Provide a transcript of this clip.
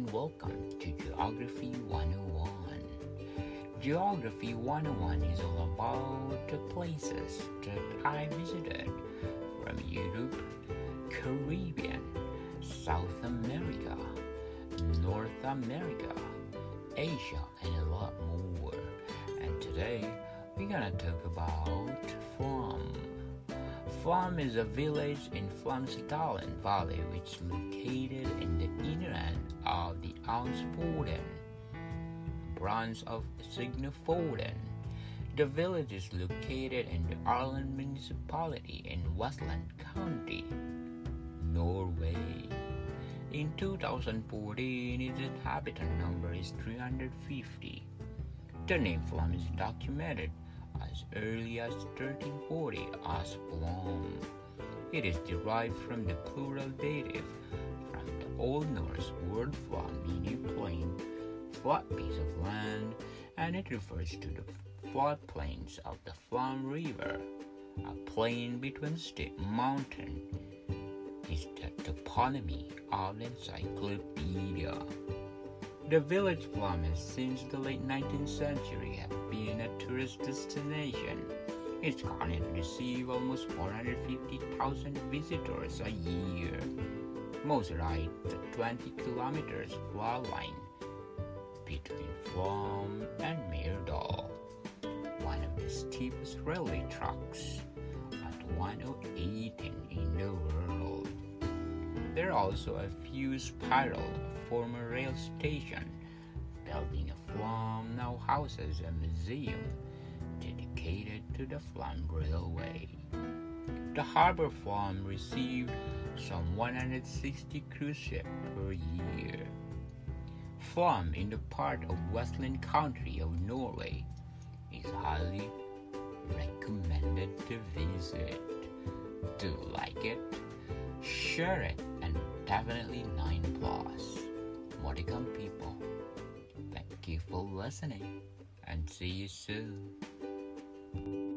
and welcome to Geography 101. Geography 101 is all about the places that I visited from Europe, Caribbean, South America, North America, Asia, and a lot more. And today we're gonna talk about Flum. Flum is a village in Flumsdalen Valley which is located in the inner end of the Ausfjorden branch of Signefjorden. The village is located in the Arland municipality in Westland County, Norway. In 2014, its inhabitant number is 350. The name Flum is documented as early as 1340 as Flom. It is derived from the plural dative from the Old Norse word Flom, meaning plain, flat piece of land, and it refers to the floodplains of the Flom River. A plain between steep mountains is the toponymy of the encyclopedia. The village Flum has since the late 19th century have been a tourist destination. It's currently receives almost 450,000 visitors a year. Most ride the 20 kilometers flood line between Flum and Myrdal, one of the steepest railway tracks at 108 in the world. There are also a few spiral former rail station. Building a Flum now houses a museum dedicated to the Flum Railway. The harbor Flum received some 160 cruise ships per year. Flum in the part of Westland County of Norway is highly recommended to visit. Do you like it? Share it and definitely 9+. Modicum people, thank you for listening and see you soon.